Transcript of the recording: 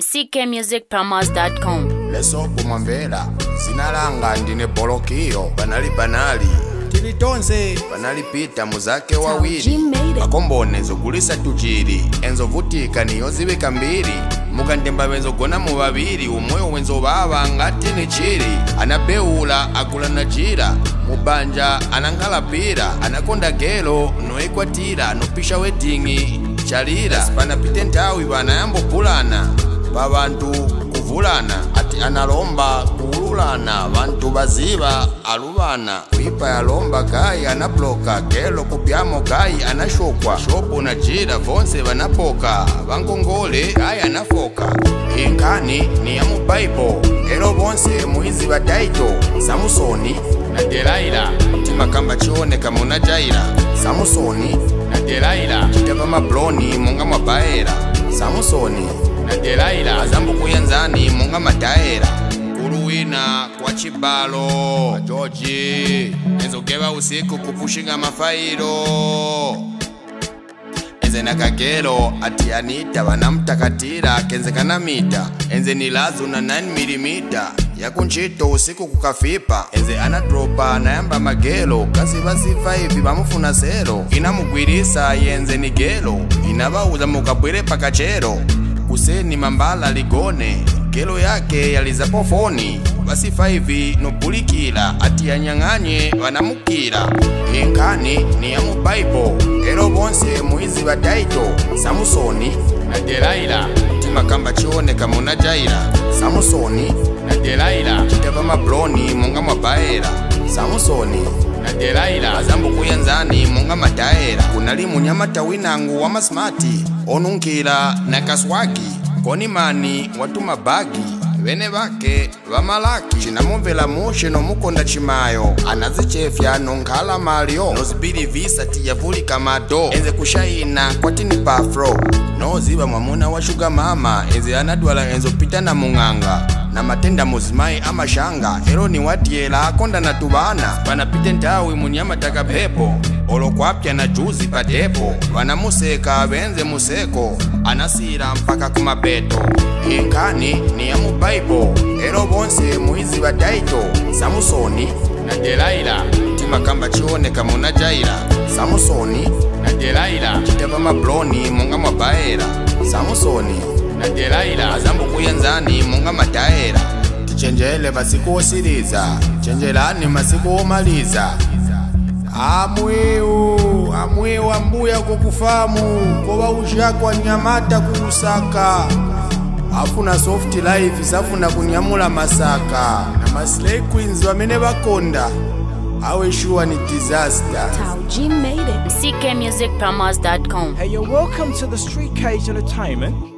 ckmusicpromos.com. Lesopo mwambela zinalanga ndine bolokio banali tilitonse banalipita muzake wawiri makombone zogulisa tujiri enzovutika niyo zibika mbiri mukandemba benzogona mu babiri umoyo wenzo baba ngati ni chiri anabeula akula najira mubanja anangalapira anakonda gelo noekwatira nopisha weddingi chalira panapite ntawi banayambo pulana babantu kuvulana ati analomba kuululana bantu baziba alubana wipa yalomba gai anabloka gelo kupyamo gai anashokwa shopo na jira vonse banapoka bankongole gai anafoka inkani ni ya mu Bible ero bonse muizi badaito Samusoni na Delaila tima kamba chioneka muna jaira Samusoni na Delaila chitava mabloni munga mabaera Samusoni na Delaila azambu kuyanzani munga mataera kuruwina kwa chibalo George enzogeba usiku kupushinga mafairo enze nakagelo ati Anita banamtakatira kenzekana mita enze nilazu na 9mm yakunchito usiku kukafipa enze anadropa nayamba magelo kasi basi 5 bamufuna sero inamugwirisa yenze ni gelo inabauza mukabwire pakachero kuseni mambala ligone gelo yake yalizapo foni basi 5 nopulikila ati yanyang'anye wanamukira inkani ni ya mu Bible ero bonse muizi badaito Samusoni na Delaila tima kamba chioneka muna jaira Samusoni na Delaila chitava mabloni munga mabaera Samusoni na Delaila azambu kuyanzani munga mataera kunali munyamata winangu wa masmati onunkila na kaswaki konimani watuma bagi bene bake bamalaki chinamumvela mushe nomukonda chimayo anazichefya nonkhala malio nozibili visa tiyavulika mado enze kushayina kwatini pafro noziba mwamuna wa shuga mama enze anadwala enzo pita na munganga na matenda muzimai amashanga ero ni watiela akonda na tubana panapite ntawi munyama takapepo olokwapya na juzi patepo wanamuseka benze museko anasira mpaka kumapeto inkani ni ya mu Bible ero bonse muizi badaito Samusoni na Delaila tima kamba chioneka muna jaira Samusoni na Delaila chitava mabloni munga mabaera Samusoni na Delaila azambu kuyanzani munga mataera tichenjele masiku osiriza chenjelani masiku omaliza amweu ambuya kukufamu koba ushakwa nyamata kuusaka afuna soft life safuna kunyamula masaka na maslay queens wamene bakonda awe sure ni disaster. ckmusicpromos.com. Hey, you're welcome to the Street Cage Entertainment.